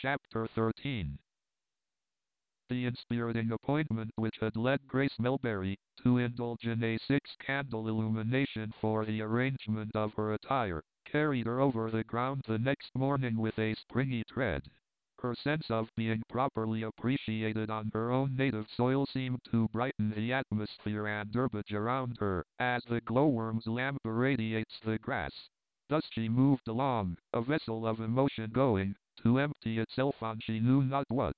Chapter 13. The inspiriting appointment which had led Grace Melberry to indulge in a six-candle illumination for the arrangement of her attire, carried her over the ground the next morning with a springy tread. Her sense of being properly appreciated on her own native soil seemed to brighten the atmosphere and herbage around her, as the glowworm's lamp irradiates the grass. Thus she moved along, a vessel of emotion going to empty itself on she knew not what.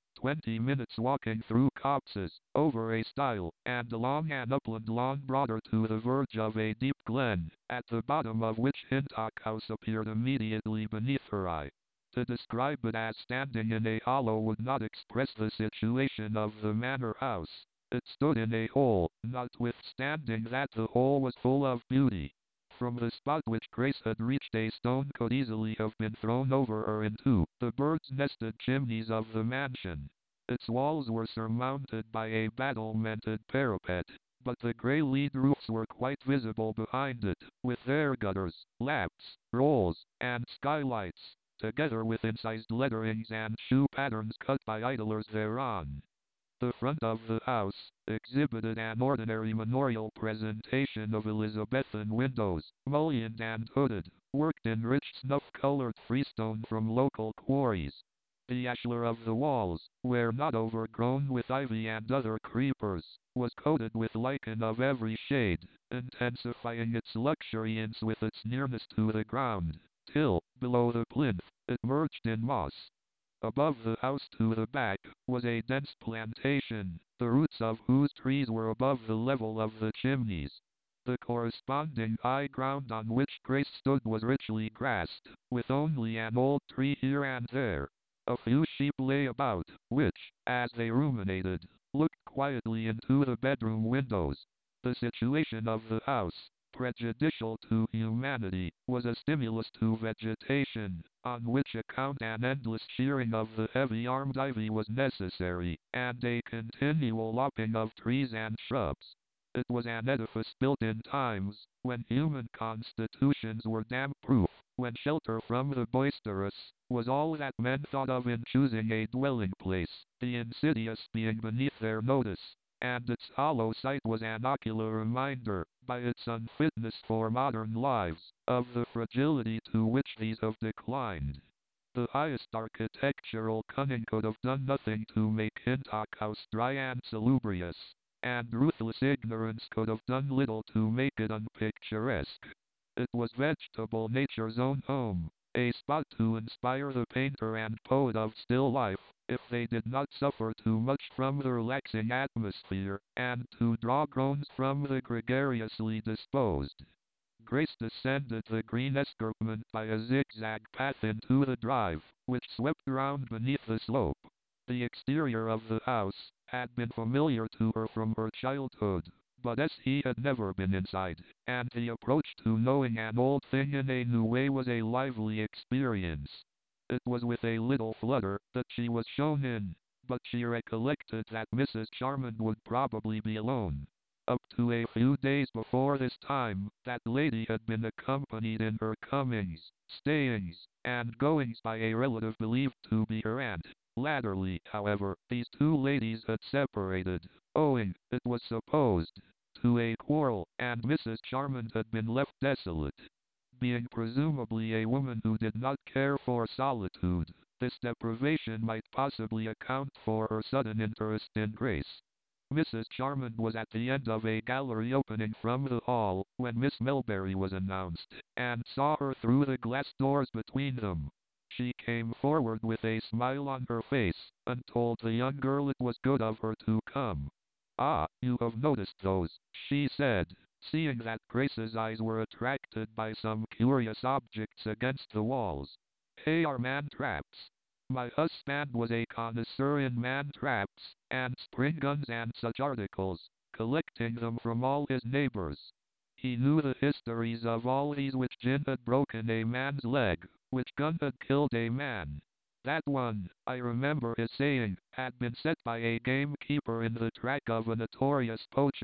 20 minutes walking through copses, over a stile, and along an upland lawn brought her to the verge of a deep glen, at the bottom of which Hintock House appeared immediately beneath her eye. To describe it as standing in a hollow would not express the situation of the manor house. It stood in a hole, notwithstanding that the hole was full of beauty. From the spot which Grace had reached, a stone could easily have been thrown over her into the birds-nested chimneys of the mansion. Its walls were surmounted by a battlemented parapet, but the grey lead roofs were quite visible behind it, with their gutters, laps, rolls, and skylights, together with incised letterings and shoe patterns cut by idlers thereon. The front of the house exhibited an ordinary manorial presentation of Elizabethan windows, mullioned and hooded, worked in rich snuff-colored freestone from local quarries. The ashlar of the walls, where not overgrown with ivy and other creepers, was coated with lichen of every shade, intensifying its luxuriance with its nearness to the ground, till, below the plinth, it merged in moss. Above the house to the back was a dense plantation, the roots of whose trees were above the level of the chimneys. The corresponding high ground on which Grace stood was richly grassed, with only an old tree here and there. A few sheep lay about, which, as they ruminated, looked quietly into the bedroom windows. The situation of the house, prejudicial to humanity, was a stimulus to vegetation, on which account an endless shearing of the heavy-armed ivy was necessary, and a continual lopping of trees and shrubs. It was an edifice built in times when human constitutions were damp-proof, when shelter from the boisterous was all that men thought of in choosing a dwelling place, the insidious being beneath their notice, and its hollow site was an ocular reminder, by its unfitness for modern lives, of the fragility to which these have declined. The highest architectural cunning could have done nothing to make Hintock House dry and salubrious, and ruthless ignorance could have done little to make it unpicturesque. It was vegetable nature's own home, a spot to inspire the painter and poet of still life, if they did not suffer too much from the relaxing atmosphere, and to draw groans from the gregariously disposed. Grace descended the green escarpment by a zigzag path into the drive, which swept round beneath the slope. The exterior of the house had been familiar to her from her childhood, but as he had never been inside, and the approach to knowing an old thing in a new way was a lively experience. It was with a little flutter that she was shown in, but she recollected that Mrs. Charmond would probably be alone. Up to a few days before this time, that lady had been accompanied in her comings, stayings, and goings by a relative believed to be her aunt. Latterly, however, these two ladies had separated, owing, it was supposed, to a quarrel, and Mrs. Charmond had been left desolate. Being presumably a woman who did not care for solitude, this deprivation might possibly account for her sudden interest in Grace. Mrs. Charmond was at the end of a gallery opening from the hall, when Miss Melberry was announced, and saw her through the glass doors between them. She came forward with a smile on her face, and told the young girl it was good of her to come. "Ah, you have noticed those," she said, seeing that Grace's eyes were attracted by some curious objects against the walls. "They are man-traps. My husband was a connoisseur in man-traps, and spring guns and such articles, collecting them from all his neighbors. He knew the histories of all these, which gin had broken a man's leg, which gun had killed a man. That one, I remember his saying, had been set by a gamekeeper in the track of a notorious poacher,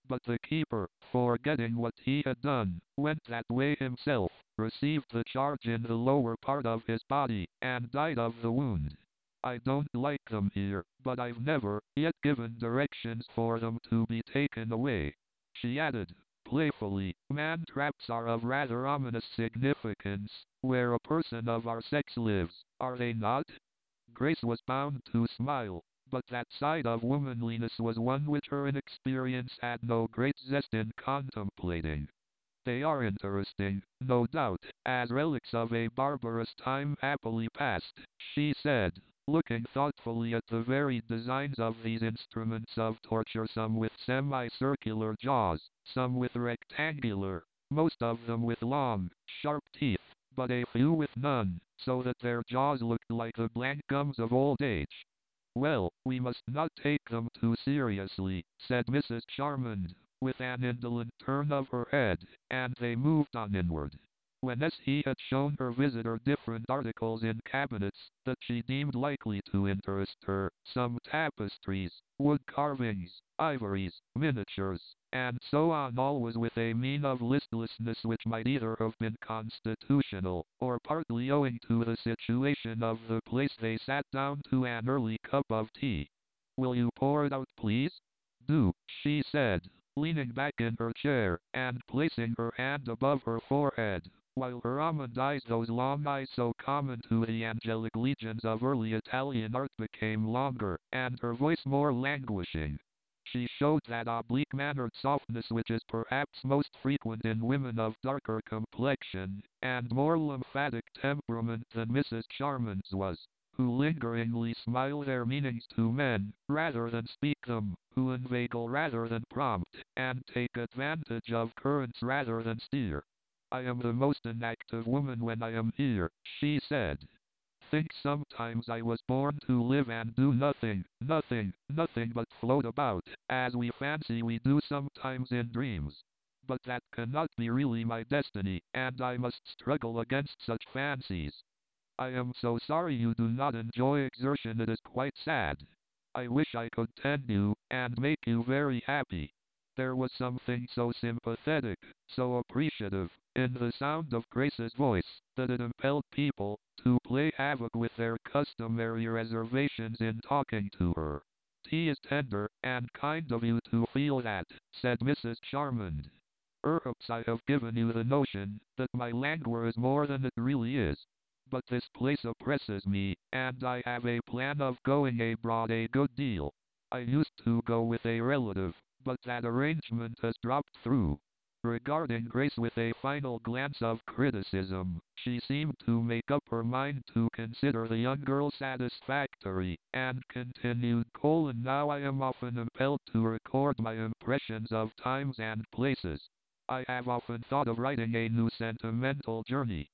But the keeper, forgetting what he had done, went that way himself, received the charge in the lower part of his body, and died of the wound. I don't like them here, but I've never yet given directions for them to be taken away. She added, playfully, man-traps are of rather ominous significance, where a person of our sex lives, are they not? Grace was bound to smile, but that side of womanliness was one which her inexperience had no great zest in contemplating. They are interesting, no doubt, as relics of a barbarous time happily past, she said, looking thoughtfully at the varied designs of these instruments of torture, some with semicircular jaws, some with rectangular, most of them with long, sharp teeth, but a few with none, so that their jaws looked like the blank gums of old age. Well, we must not take them too seriously, said Mrs. Charmond, with an indolent turn of her head, and they moved on inward. When he had shown her visitor different articles in cabinets that she deemed likely to interest her, some tapestries, wood carvings, ivories, miniatures, and so on, always with a mien of listlessness which might either have been constitutional, or partly owing to the situation of the place, they sat down to an early cup of tea. Will you pour it out, please? Do, she said, leaning back in her chair, and placing her hand above her forehead, while her almond eyes, those long eyes so common to the angelic legions of early Italian art, became longer, and her voice more languishing. She showed that oblique-mannered softness which is perhaps most frequent in women of darker complexion, and more lymphatic temperament than Mrs. Charmond's was, who lingeringly smile their meanings to men, rather than speak them, who inveigle rather than prompt, and take advantage of currents rather than steer. I am the most inactive woman when I am here, she said. Think sometimes I was born to live and do nothing, nothing but float about, as we fancy we do sometimes in dreams. But that cannot be really my destiny, and I must struggle against such fancies. I am so sorry you do not enjoy exertion, it is quite sad. I wish I could tend you, and make you very happy. There was something so sympathetic, so appreciative, in the sound of Grace's voice, that it impelled people to play havoc with their customary reservations in talking to her. Tea is tender, and kind of you to feel that, said Mrs. Charmond. Perhaps I have given you the notion that my languor is more than it really is. But this place oppresses me, and I have a plan of going abroad a good deal. I used to go with a relative, but that arrangement has dropped through. Regarding Grace with a final glance of criticism, she seemed to make up her mind to consider the young girl satisfactory, and continued: now I am often impelled to record my impressions of times and places. I have often thought of writing a new sentimental journey.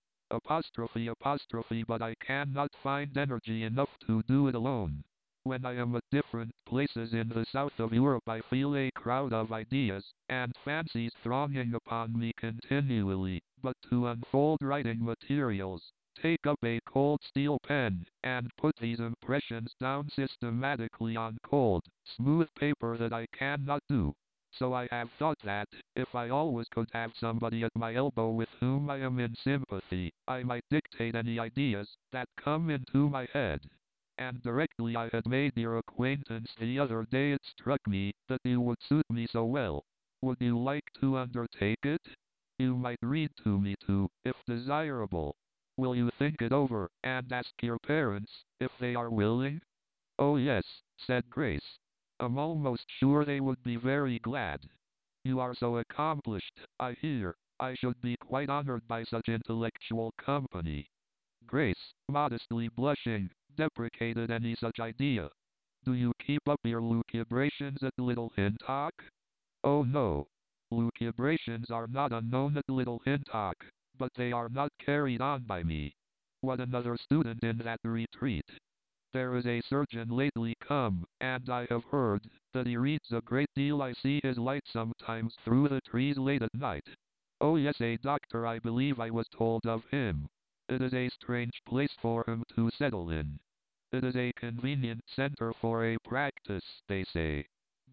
But I cannot find energy enough to do it alone. When I am at different places in the south of Europe, I feel a crowd of ideas and fancies thronging upon me continually, but to unfold writing materials, take up a cold steel pen, and put these impressions down systematically on cold, smooth paper, that I cannot do. So I have thought that, if I always could have somebody at my elbow with whom I am in sympathy, I might dictate any ideas that come into my head. And directly I had made your acquaintance the other day, it struck me that you would suit me so well. Would you like to undertake it? You might read to me too, if desirable. Will you think it over, and ask your parents, if they are willing? Oh yes, said Grace. I'm almost sure they would be very glad. You are so accomplished, I hear. I should be quite honored by such intellectual company. Grace, modestly blushing, deprecated any such idea. Do you keep up your lucubrations at Little Hintock? Oh no. Lucubrations are not unknown at Little Hintock, but they are not carried on by me. What, another student in that retreat? There is a surgeon lately come, and I have heard that he reads a great deal. I see his light sometimes through the trees late at night. Oh yes, a doctor, I believe I was told of him. It is a strange place for him to settle in. It is a convenient center for a practice, they say.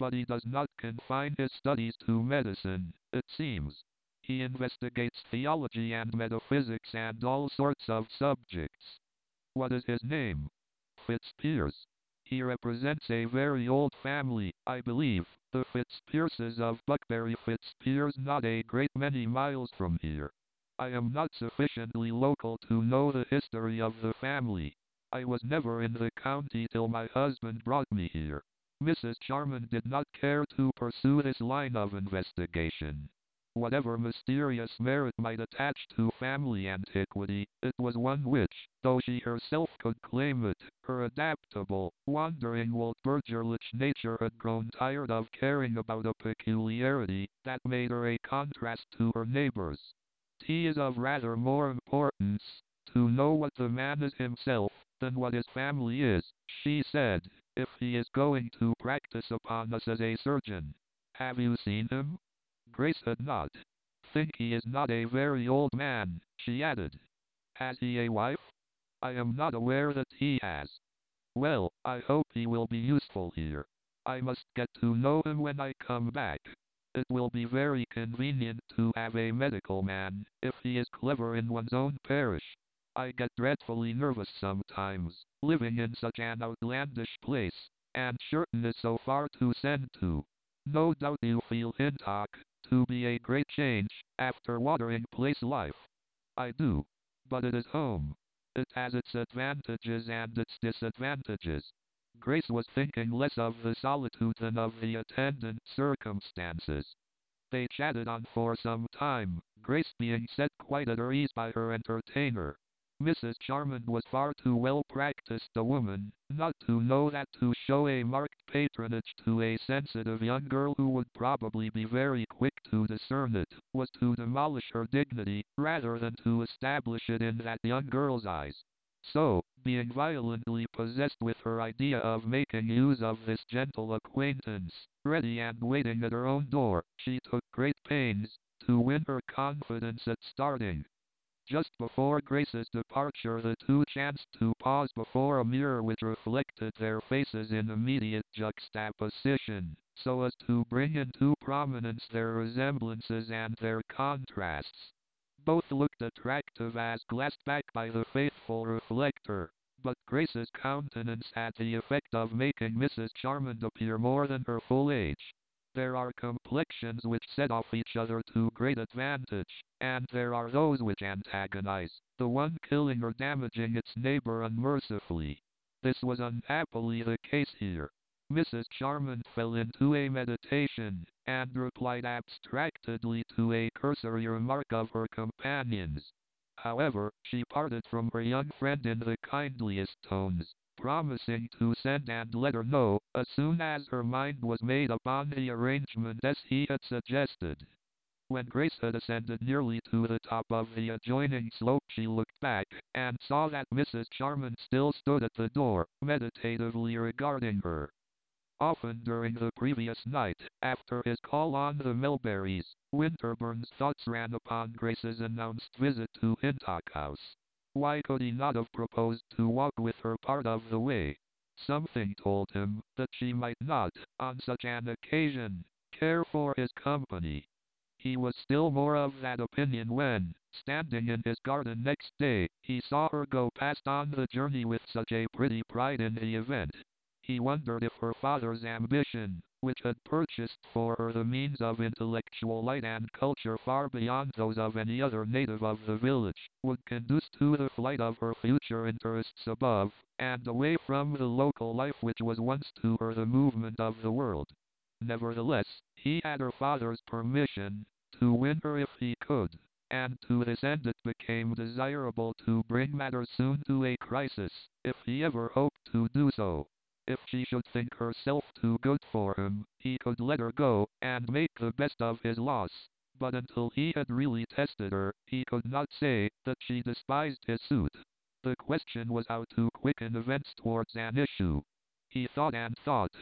But he does not confine his studies to medicine, it seems. He investigates theology and metaphysics and all sorts of subjects. What is his name? Fitzpiers. He represents a very old family, I believe, the Fitzpierses of Buckberry Fitzpiers, not a great many miles from here. I am not sufficiently local to know the history of the family. I was never in the county till my husband brought me here. Mrs. Charman did not care to pursue this line of investigation. Whatever mysterious merit might attach to family antiquity, it was one which, though she herself could claim it, her adaptable, wandering Waldburgerlich nature had grown tired of caring about a peculiarity that made her a contrast to her neighbors. It is of rather more importance to know what the man is himself than what his family is, she said, if he is going to practice upon us as a surgeon. Have you seen him? Grace had not. Think he is not a very old man, she added. Has he a wife? I am not aware that he has. Well, I hope he will be useful here. I must get to know him when I come back. It will be very convenient to have a medical man, if he is clever in one's own parish. I get dreadfully nervous sometimes, living in such an outlandish place, and Shirton is so far to send to. No doubt you feel Hintock to be a great change, after watering place life. I do. But it is home. It has its advantages and its disadvantages. Grace was thinking less of the solitude than of the attendant circumstances. They chatted on for some time, Grace being set quite at her ease by her entertainer. Mrs. Charmond was far too well practiced a woman, not to know that to show a marked patronage to a sensitive young girl who would probably be very quick to discern it, was to demolish her dignity, rather than to establish it in that young girl's eyes. So, being violently possessed with her idea of making use of this gentle acquaintance, ready and waiting at her own door, she took great pains to win her confidence at starting. Just before Grace's departure, the two chanced to pause before a mirror which reflected their faces in immediate juxtaposition, so as to bring into prominence their resemblances and their contrasts. Both looked attractive as glassed back by the faithful reflector, but Grace's countenance had the effect of making Mrs. Charmond appear more than her full age. There are complexions which set off each other to great advantage, and there are those which antagonize, the one killing or damaging its neighbor unmercifully. This was unhappily the case here. Mrs. Charmond fell into a meditation, and replied abstractedly to a cursory remark of her companion's. However, she parted from her young friend in the kindliest tones, promising to send and let her know, as soon as her mind was made upon the arrangement as he had suggested. When Grace had ascended nearly to the top of the adjoining slope, she looked back, and saw that Mrs. Charmond still stood at the door, meditatively regarding her. Often during the previous night, after his call on the Melberries, Winterburn's thoughts ran upon Grace's announced visit to Hintock House. Why could he not have proposed to walk with her part of the way? Something told him that she might not, on such an occasion, care for his company. He was still more of that opinion when, standing in his garden next day, he saw her go past on the journey with such a pretty pride in the event. He wondered if her father's ambition, which had purchased for her the means of intellectual light and culture far beyond those of any other native of the village, would conduce to the flight of her future interests above, and away from the local life which was once to her the movement of the world. Nevertheless, he had her father's permission to win her if he could, and to this end it became desirable to bring matters soon to a crisis, if he ever hoped to do so. If she should think herself too good for him, he could let her go, and make the best of his loss. But until he had really tested her, he could not say that she despised his suit. The question was how to quicken events towards an issue. He thought, and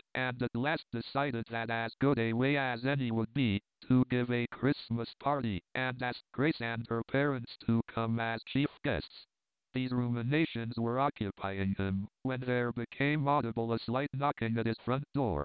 at last decided that as good a way as any would be to give a Christmas party, and ask Grace and her parents to come as chief guests. These ruminations were occupying him, when there became audible a slight knocking at his front door.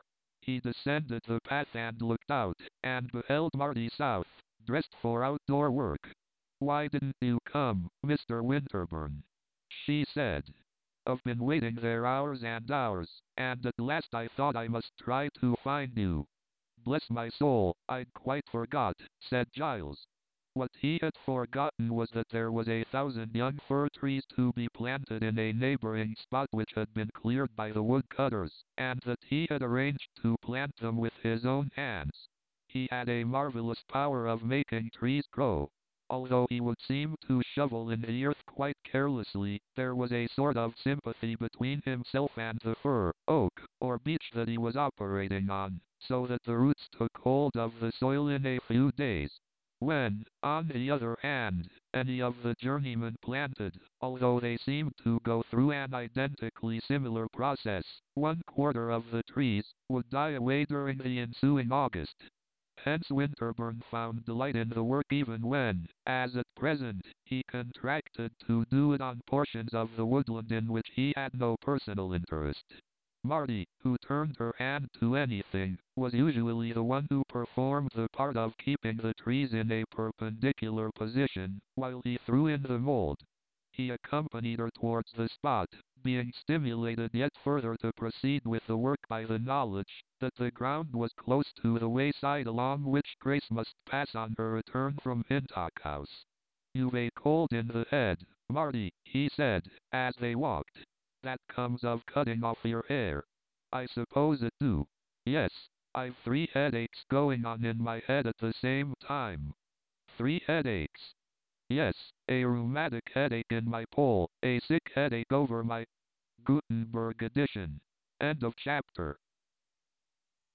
He descended the path and looked out, and beheld Marty South, dressed for outdoor work. "Why didn't you come, Mr. Winterburn?" she said. "I've been waiting there hours and hours, and at last I thought I must try to find you." "Bless my soul, I'd quite forgot," said Giles. What he had forgotten was that there was 1,000 young fir trees to be planted in a neighboring spot which had been cleared by the woodcutters, and that he had arranged to plant them with his own hands. He had a marvelous power of making trees grow. Although he would seem to shovel in the earth quite carelessly, there was a sort of sympathy between himself and the fir, oak, or beech that he was operating on, so that the roots took hold of the soil in a few days. When, on the other hand, any of the journeymen planted, although they seemed to go through an identically similar process, 1/4 of the trees would die away during the ensuing August. Hence Winterburn found delight in the work even when, as at present, he contracted to do it on portions of the woodland in which he had no personal interest. Marty, who turned her hand to anything, was usually the one who performed the part of keeping the trees in a perpendicular position, while he threw in the mold. He accompanied her towards the spot, being stimulated yet further to proceed with the work by the knowledge that the ground was close to the wayside along which Grace must pass on her return from Hintock House. "You've a cold in the head, Marty," he said, as they walked. "That comes of cutting off your hair." "I suppose it do. Yes, I've 3 headaches going on in my head at the same time." "3 headaches?" "Yes, a rheumatic headache in my poll, a sick headache over my..." Gutenberg edition. End of chapter.